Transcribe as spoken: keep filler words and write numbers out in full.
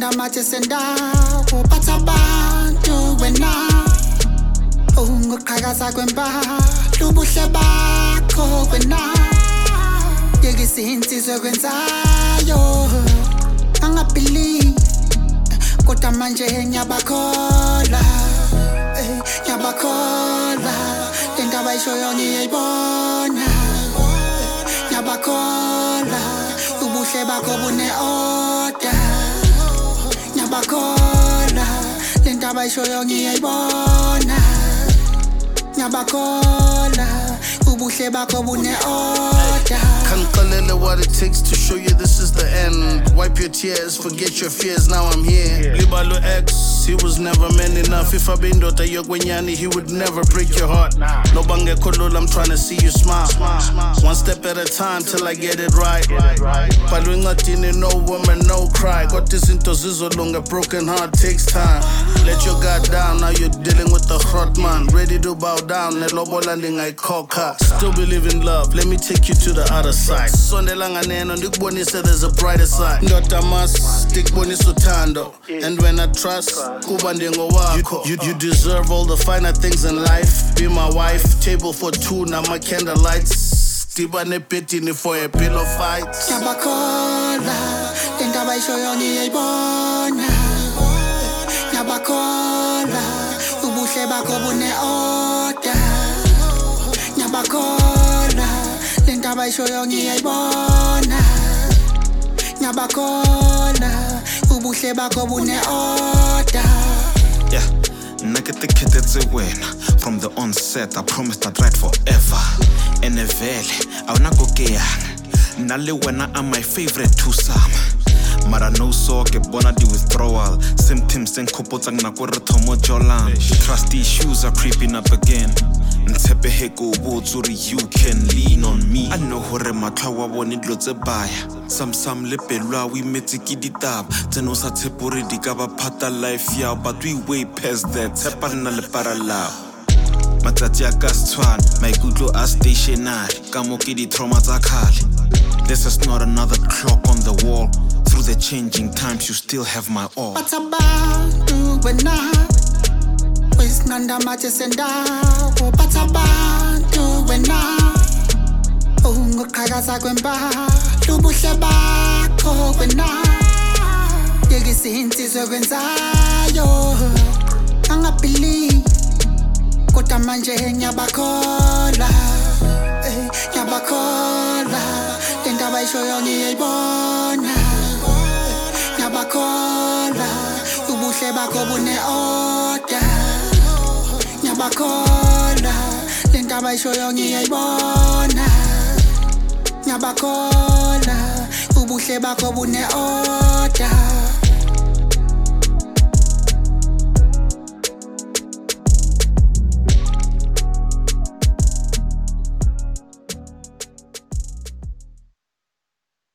manje sendawo uphatha abantu wena ungoqhakaza kwempahla ubuhle bakho wena yekisa insizwe kwenzayo angabelieve kodwa manje ngiyabakhola ngiyabakhola lento abayishoyo ngiyayibona ngiyabakhola ubuhle bakho bune-order ngiyabakhola lento abayishoyo ngiyayibona ngiyabakhola ubuhle bakho bune-order. Kankalele what it takes to show you this is the end. Wipe your tears, forget your fears, now I'm here. Libalo X, he was never man enough. If I been dota yokwenyani, he would never break your heart. No bange kolol, I'm trying to see you smile. One step at a time till I get it right. Palu ngatini, no woman, no cry. Got this into zizolong, a broken heart takes time. Let your guard down, now you're dealing with the hot man. Ready to bow down, nelobo landing I coca. Still believe in love, let me take you to the other side. Sondelanga neno, ndikubonise there's a brighter side. Ndoda mas, ndikubonise uthando. And when I trust, kuba ndengo wako. You, you deserve all the finer things in life. Be my wife, table for two, now my candlelights. Tiba nepetini for a pillow fight. Ngiyabakhola, lento abayishoyo ngiyayibona. Ngiyabakhola, ubuhle bakho bune-order. Ngiyabakhola, lento abayishoyo ngiyayibona. Ngiyabakhola, ubuhle bakho bune-order. Yeah, nakete wena. From the onset, I promised I'd ride forever. Ene vele, awunakokeyanga. Nale wena are my favorite twosome. Mara no so ke bona the withdrawal. Symptoms and kopotsa ngna ko re thomo jolang. Trust issues are creeping up again. Ntshepeheko botsuri you can lean on me. I know hore matlha wa bone dilo tse baya. Sam sam le pelwa we metse ke ditaba. Tseno sa tshepore di ka ba phata life ya but we way past that. Tshepanna le paralao. Matsatsi a ka setswana maikutlo a stationary ka mo ke di trauma tsa khale. This is not another clock on the wall. Through the changing times you still have my all. But abantu wena wesinanda manje sendawo but abantu wena ungoqhakaza kwempahla ubuhle bakho wena yekisa insizwe kwenzayo angabelieve kodwa manje ngiyabakhola ngiyabakhola lento abayishoyo ngiyayibona ngiyabakhola ubuhle bakho bune-order ngiyabakhola lento abayishoyo ngiyayibona ngiyabakhola ubuhle bakho bune-order.